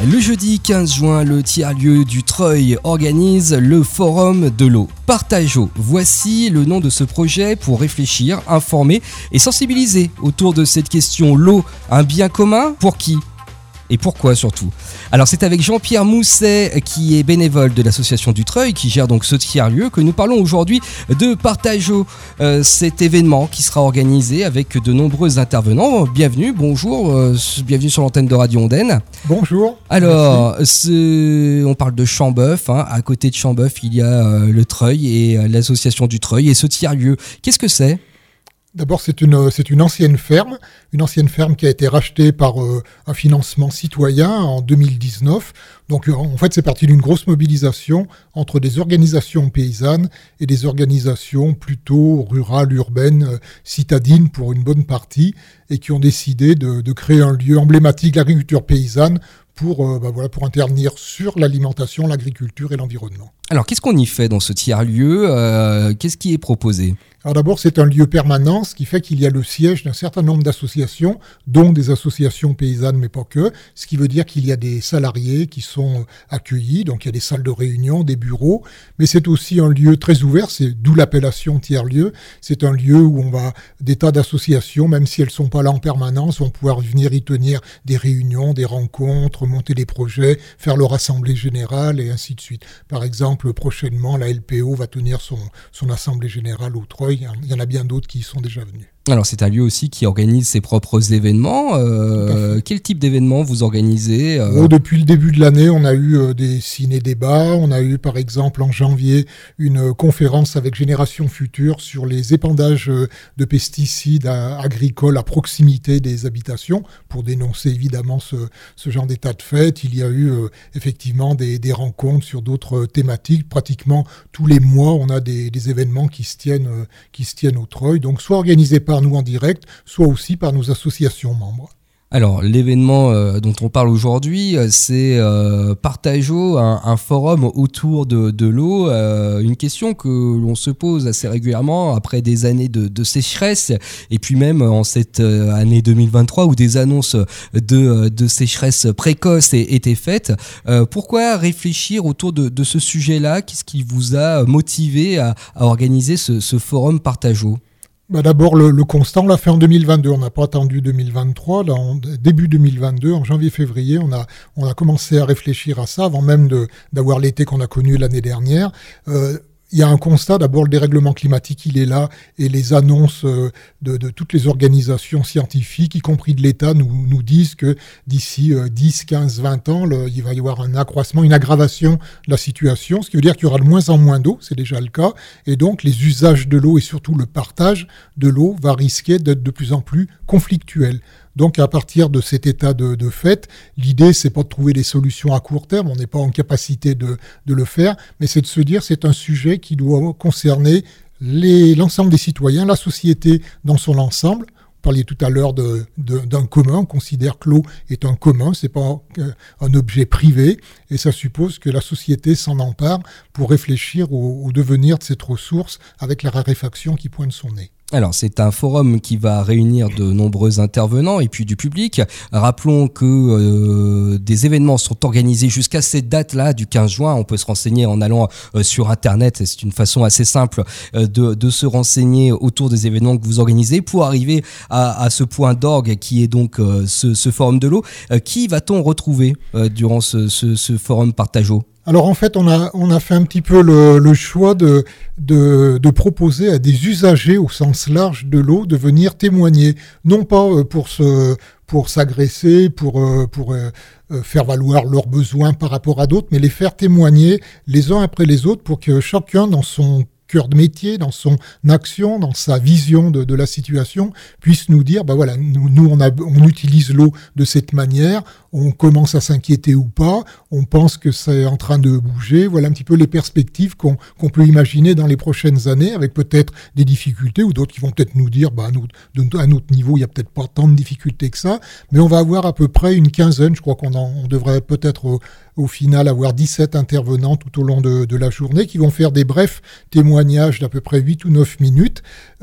Le jeudi 15 juin, le tiers-lieu du Treuil organise le Forum de l'eau. Partageons, voici le nom de ce projet pour réfléchir, informer et sensibiliser autour de cette question. L'eau, un bien commun pour qui ? Et pourquoi surtout ? Alors c'est avec Jean-Pierre Mousset qui est bénévole de l'association du Treuil, qui gère donc ce tiers-lieu, que nous parlons aujourd'hui de Partageons, cet événement qui sera organisé avec de nombreux intervenants. Bienvenue, bonjour, bienvenue sur l'antenne de Radio Ondaine. Bonjour. Alors, on parle de Chambeuf, à côté de Chambeuf il y a le Treuil et l'association du Treuil et ce tiers-lieu. Qu'est-ce que c'est ? D'abord, c'est une ancienne ferme qui a été rachetée par un financement citoyen en 2019. Donc, en fait, c'est parti d'une grosse mobilisation entre des organisations paysannes et des organisations plutôt rurales, urbaines, citadines pour une bonne partie, et qui ont décidé de créer un lieu emblématique de l'agriculture paysanne pour intervenir sur l'alimentation, l'agriculture et l'environnement. Alors, qu'est-ce qu'on y fait dans ce tiers-lieu ? Qu'est-ce qui est proposé ? Alors d'abord, c'est un lieu permanent, ce qui fait qu'il y a le siège d'un certain nombre d'associations, dont des associations paysannes, mais pas que, ce qui veut dire qu'il y a des salariés qui sont accueillis, donc il y a des salles de réunion, des bureaux, mais c'est aussi un lieu très ouvert, c'est d'où l'appellation tiers-lieu. C'est un lieu où des tas d'associations, même si elles ne sont pas là en permanence, vont pouvoir venir y tenir des réunions, des rencontres, monter des projets, faire leur assemblée générale et ainsi de suite. Par exemple, prochainement, la LPO va tenir son assemblée générale au Treuil. Il y en a bien d'autres qui y sont déjà venus. Alors c'est un lieu aussi qui organise ses propres événements. Quel type d'événements vous organisez ? Depuis le début de l'année, on a eu des ciné-débats. On a eu par exemple en janvier une conférence avec Génération Future sur les épandages de pesticides agricoles à proximité des habitations pour dénoncer évidemment ce genre d'état de fait. Il y a eu effectivement des rencontres sur d'autres thématiques. Pratiquement tous les mois, on a des événements qui se tiennent au Treuil. Donc soit organisés par nous en direct, soit aussi par nos associations membres. Alors, l'événement dont on parle aujourd'hui, c'est Partageons, un forum autour de l'eau. Une question que l'on se pose assez régulièrement après des années de sécheresse, et puis même en cette année 2023 où des annonces de sécheresse précoce étaient faites. Pourquoi réfléchir autour de ce sujet-là ? Qu'est-ce qui vous a motivé à organiser ce forum Partageons ? D'abord, le constat, on l'a fait en 2022. On n'a pas attendu 2023. Là, début 2022, en janvier-février, on a commencé à réfléchir à ça avant même d'avoir l'été qu'on a connu l'année dernière. Il y a un constat, d'abord le dérèglement climatique, il est là, et les annonces de toutes les organisations scientifiques, y compris de l'État, nous disent que d'ici 10, 15, 20 ans, il va y avoir un accroissement, une aggravation de la situation, ce qui veut dire qu'il y aura de moins en moins d'eau, c'est déjà le cas, et donc les usages de l'eau et surtout le partage de l'eau va risquer d'être de plus en plus conflictuel. Donc, à partir de cet état de fait, l'idée, c'est pas de trouver des solutions à court terme, on n'est pas en capacité de le faire, mais c'est de se dire c'est un sujet qui doit concerner l'ensemble des citoyens, la société dans son ensemble. Vous parliez tout à l'heure d'un commun, on considère que l'eau est un commun, c'est pas un objet privé, et ça suppose que la société s'en empare pour réfléchir au devenir de cette ressource avec la raréfaction qui pointe son nez. Alors, c'est un forum qui va réunir de nombreux intervenants et puis du public. Rappelons que des événements sont organisés jusqu'à cette date-là, du 15 juin. On peut se renseigner en allant sur Internet. C'est une façon assez simple de se renseigner autour des événements que vous organisez pour arriver à ce point d'orgue qui est donc ce forum de l'eau. Qui va-t-on retrouver durant ce forum Partageons ? Alors en fait, on a fait un petit peu le choix de proposer à des usagers au sens large de l'eau de venir témoigner, non pas pour s'agresser, pour faire valoir leurs besoins par rapport à d'autres, mais les faire témoigner les uns après les autres pour que chacun dans son cœur de métier, dans son action, dans sa vision de la situation, puisse nous dire, nous on utilise l'eau de cette manière, on commence à s'inquiéter ou pas, on pense que c'est en train de bouger, voilà un petit peu les perspectives qu'on peut imaginer dans les prochaines années, avec peut-être des difficultés, ou d'autres qui vont peut-être nous dire, à notre niveau, il n'y a peut-être pas tant de difficultés que ça, mais on va avoir à peu près une quinzaine, je crois qu'on devrait peut-être au final avoir 17 intervenants tout au long de la journée, qui vont faire des brefs témoignages témoignage d'à peu près 8 ou 9 minutes.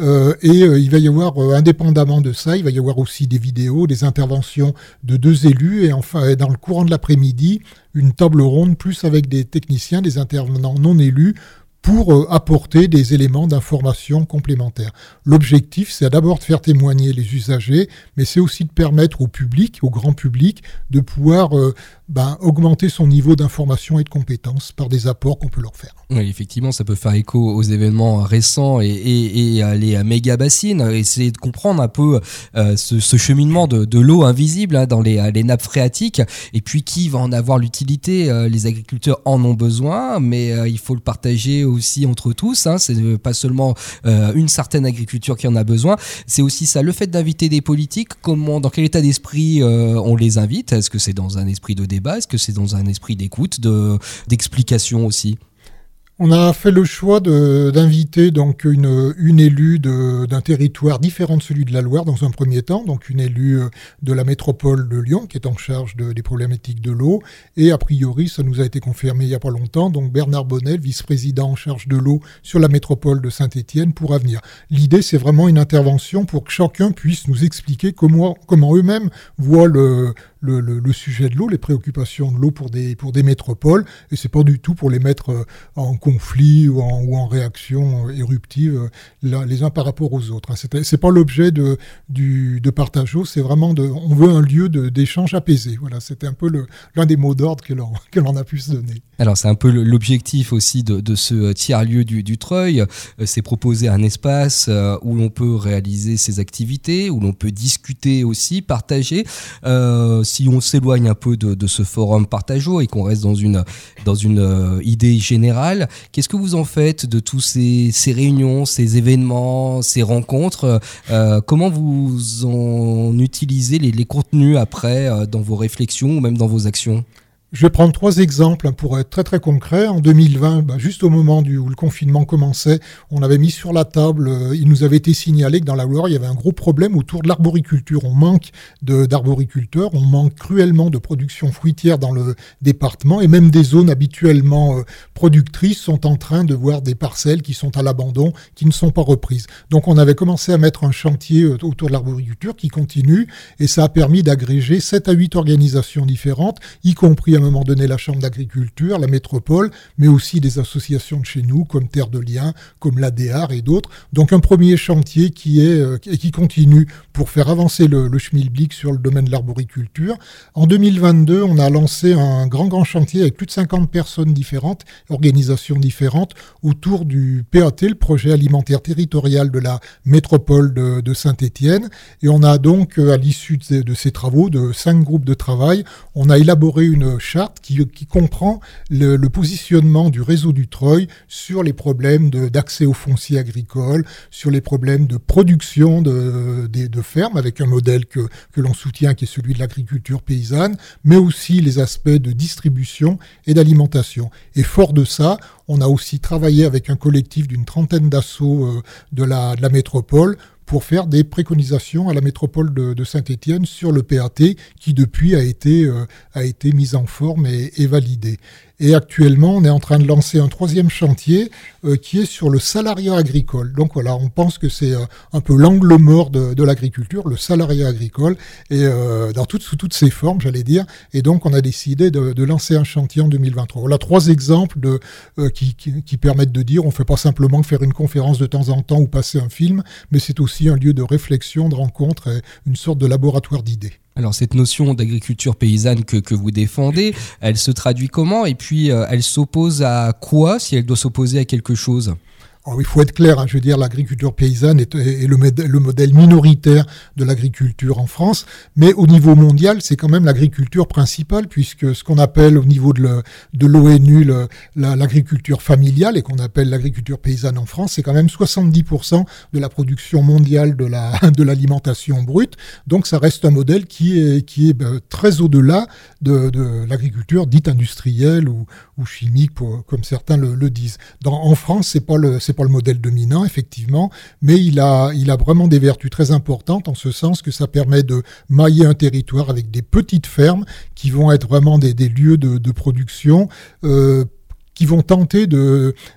Il va y avoir, indépendamment de ça, il va y avoir aussi des vidéos, des interventions de 2 élus, et enfin, dans le courant de l'après-midi, une table ronde, plus avec des techniciens, des intervenants non élus, pour apporter des éléments d'information complémentaires. L'objectif, c'est d'abord de faire témoigner les usagers, mais c'est aussi de permettre au public, au grand public, de pouvoir augmenter son niveau d'information et de compétences par des apports qu'on peut leur faire. Oui, effectivement, ça peut faire écho aux événements récents et à les méga bassines, essayer de comprendre un peu ce cheminement de l'eau invisible dans les nappes phréatiques, et puis qui va en avoir l'utilité. Les agriculteurs en ont besoin, mais il faut le partager aussi entre tous. C'est pas seulement une certaine agriculture qui en a besoin, c'est aussi ça, le fait d'inviter des politiques, dans quel état d'esprit on les invite. Est-ce que c'est dans un esprit de débat, est-ce que c'est dans un esprit d'écoute, d'explication aussi? On a fait le choix d'inviter donc une élue d'un territoire différent de celui de la Loire dans un premier temps, donc une élue de la métropole de Lyon qui est en charge des problématiques de l'eau, et a priori ça nous a été confirmé il n'y a pas longtemps, donc Bernard Bonnel, vice-président en charge de l'eau sur la métropole de Saint-Étienne, pourra venir. L'idée, c'est vraiment une intervention pour que chacun puisse nous expliquer comment eux-mêmes voient le sujet de l'eau, les préoccupations de l'eau pour des métropoles, et c'est pas du tout pour les mettre en conflit ou en réaction éruptive les uns par rapport aux autres. C'est pas l'objet de Partageau, c'est vraiment on veut un lieu d'échange apaisé. Voilà, c'était un peu l'un des mots d'ordre que l'on a pu se donner. Alors c'est un peu l'objectif aussi de ce tiers-lieu du Treuil, c'est proposer un espace où l'on peut réaliser ses activités, où l'on peut discuter aussi, partager. Si on s'éloigne un peu de ce forum Partageau et qu'on reste dans une idée générale, qu'est-ce que vous en faites de tous ces réunions, ces événements, ces rencontres? Comment vous en utilisez les contenus après dans vos réflexions ou même dans vos actions? Je vais prendre 3 exemples pour être très très concret. En 2020, juste au moment où le confinement commençait, on avait mis sur la table, il nous avait été signalé que dans la Loire, il y avait un gros problème autour de l'arboriculture. On manque d'arboriculteurs, on manque cruellement de production fruitière dans le département, et même des zones habituellement productrices sont en train de voir des parcelles qui sont à l'abandon, qui ne sont pas reprises. Donc on avait commencé à mettre un chantier autour de l'arboriculture qui continue, et ça a permis d'agréger 7 à 8 organisations différentes, y compris à un moment donné la Chambre d'agriculture, la métropole, mais aussi des associations de chez nous, comme Terre de Liens, comme l'ADEAR et d'autres. Donc un premier chantier qui continue pour faire avancer le schmilblick sur le domaine de l'arboriculture. En 2022, on a lancé un grand chantier avec plus de 50 personnes différentes, organisations différentes, autour du PAT, le projet alimentaire territorial de la métropole de Saint-Étienne. Et on a donc, à l'issue de ces travaux, de 5 groupes de travail, on a élaboré une charte qui comprend le positionnement du réseau du Treuil sur les problèmes d'accès aux fonciers agricoles, sur les problèmes de production de fermes, avec un modèle que l'on soutient qui est celui de l'agriculture paysanne, mais aussi les aspects de distribution et d'alimentation. Et fort de ça, on a aussi travaillé avec un collectif d'une 30aine d'assauts de la métropole pour faire des préconisations à la métropole de Saint-Étienne sur le PAT qui depuis a été mis en forme et validé. Et actuellement, on est en train de lancer un 3e chantier qui est sur le salariat agricole. Donc voilà, on pense que c'est un peu l'angle mort de l'agriculture, le salariat agricole, et sous toutes ses formes, j'allais dire. Et donc, on a décidé de lancer un chantier en 2023. Voilà 3 exemples qui permettent de dire on ne fait pas simplement faire une conférence de temps en temps ou passer un film, mais c'est aussi un lieu de réflexion, de rencontre, et une sorte de laboratoire d'idées. Alors cette notion d'agriculture paysanne que vous défendez, elle se traduit comment? Et puis elle s'oppose à quoi, si elle doit s'opposer à quelque chose? Alors, il faut être clair, je veux dire, l'agriculture paysanne est le modèle minoritaire de l'agriculture en France, mais au niveau mondial, c'est quand même l'agriculture principale, puisque ce qu'on appelle au niveau de l'ONU l'agriculture familiale et qu'on appelle l'agriculture paysanne en France, c'est quand même 70% de la production mondiale de l'alimentation brute. Donc ça reste un modèle qui est très au-delà de l'agriculture dite industrielle ou chimique, comme certains le disent. En France, c'est pas le modèle dominant, effectivement, mais il a vraiment des vertus très importantes en ce sens que ça permet de mailler un territoire avec des petites fermes qui vont être vraiment des lieux de production qui vont tenter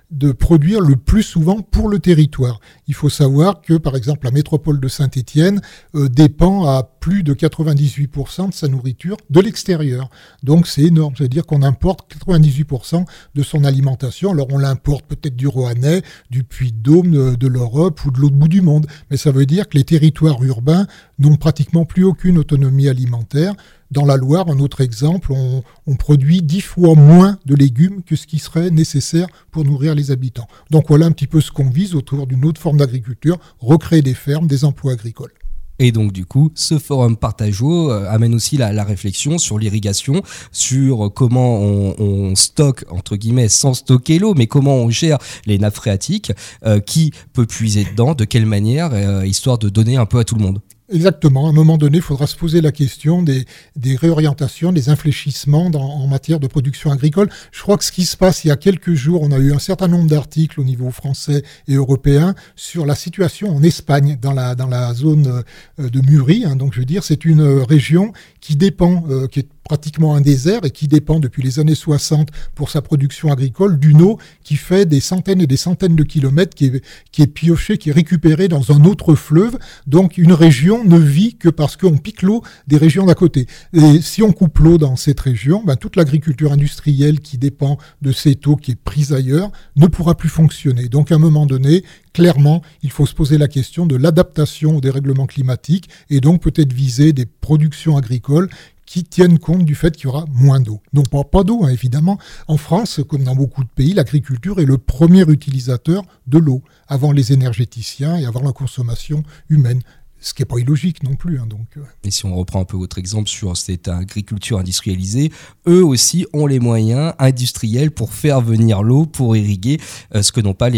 de produire le plus souvent pour le territoire. Il faut savoir que, par exemple, la métropole de Saint-Étienne dépend à plus de 98% de sa nourriture de l'extérieur. Donc c'est énorme, c'est-à-dire qu'on importe 98% de son alimentation. Alors on l'importe peut-être du Roannais, du Puy-de-Dôme, de l'Europe ou de l'autre bout du monde. Mais ça veut dire que les territoires urbains n'ont pratiquement plus aucune autonomie alimentaire. Dans la Loire, un autre exemple, on produit 10 fois moins de légumes que ce qui serait nécessaire pour nourrir les habitants. Donc voilà un petit peu ce qu'on vise autour d'une autre forme d'agriculture, recréer des fermes, des emplois agricoles. Et donc du coup, ce forum Partageau amène aussi la réflexion sur l'irrigation, sur comment on stocke, entre guillemets, sans stocker l'eau, mais comment on gère les nappes phréatiques, qui peut puiser dedans, de quelle manière, histoire de donner un peu à tout le monde. Exactement. À un moment donné, il faudra se poser la question des réorientations, des infléchissements en matière de production agricole. Je crois que ce qui se passe il y a quelques jours, on a eu un certain nombre d'articles au niveau français et européen sur la situation en Espagne, dans la zone de Muri. Donc, je veux dire, c'est une région qui dépend, qui est pratiquement un désert et qui dépend depuis les années 60 pour sa production agricole d'une eau qui fait des centaines et des centaines de kilomètres, qui est piochée, qui est récupérée dans un autre fleuve. Donc une région ne vit que parce qu'on pique l'eau des régions d'à côté. Et si on coupe l'eau dans cette région, toute l'agriculture industrielle qui dépend de cette eau qui est prise ailleurs ne pourra plus fonctionner. Donc à un moment donné, clairement, il faut se poser la question de l'adaptation au dérèglement climatique et donc peut-être viser des productions agricoles qui tiennent compte du fait qu'il y aura moins d'eau. Donc pas d'eau, évidemment. En France, comme dans beaucoup de pays, l'agriculture est le premier utilisateur de l'eau, avant les énergéticiens et avant la consommation humaine. Ce qui n'est pas illogique non plus. Et si on reprend un peu votre exemple sur cette agriculture industrialisée, eux aussi ont les moyens industriels pour faire venir l'eau, pour irriguer, ce que n'ont pas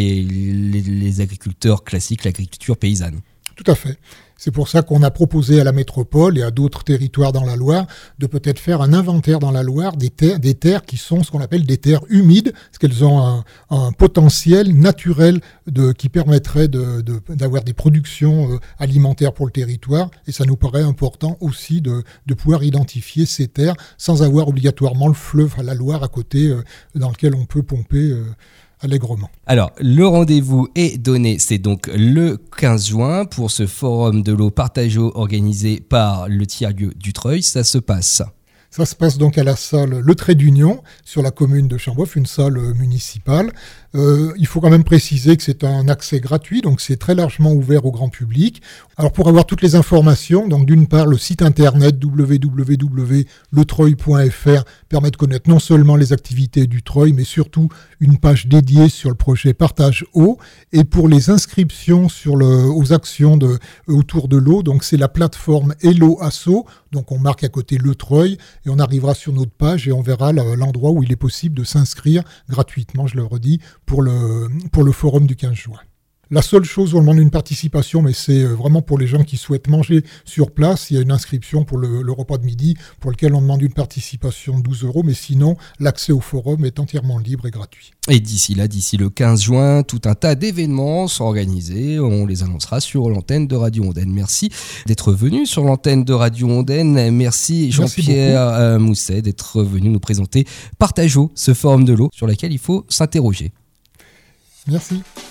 les agriculteurs classiques, l'agriculture paysanne. Tout à fait. C'est pour ça qu'on a proposé à la métropole et à d'autres territoires dans la Loire de peut-être faire un inventaire dans la Loire des terres qui sont ce qu'on appelle des terres humides, parce qu'elles ont un potentiel naturel qui permettrait d'avoir des productions alimentaires pour le territoire. Et ça nous paraît important aussi de pouvoir identifier ces terres sans avoir obligatoirement le fleuve à la Loire à côté dans lequel on peut pomper allègrement. Alors, le rendez-vous est donné, c'est donc le 15 juin pour ce forum de l'eau Partageau organisé par le tiers-lieu du Treuil. Ça se passe. Ça se passe donc à la salle Le Trait d'Union, sur la commune de Chamboff, une salle municipale. Il faut quand même préciser que c'est un accès gratuit, donc c'est très largement ouvert au grand public. Alors pour avoir toutes les informations, donc d'une part le site internet www.letreuil.fr permet de connaître non seulement les activités du Treuil, mais surtout une page dédiée sur le projet Partage Eau. Et pour les inscriptions aux actions autour de l'eau, donc c'est la plateforme Hello Asso, donc on marque à côté Le Treuil et on arrivera sur notre page et on verra l'endroit où il est possible de s'inscrire gratuitement, je le redis, pour le forum du 15 juin. La seule chose où on demande une participation, mais c'est vraiment pour les gens qui souhaitent manger sur place, il y a une inscription pour le repas de midi pour lequel on demande une participation de 12 €, mais sinon l'accès au forum est entièrement libre et gratuit. Et d'ici le 15 juin, tout un tas d'événements sont organisés, on les annoncera sur l'antenne de Radio Ondaine. Merci d'être venu sur l'antenne de Radio Ondaine, merci Jean-Pierre Mousset d'être venu nous présenter Partageau, ce forum de l'eau sur lequel il faut s'interroger. Merci.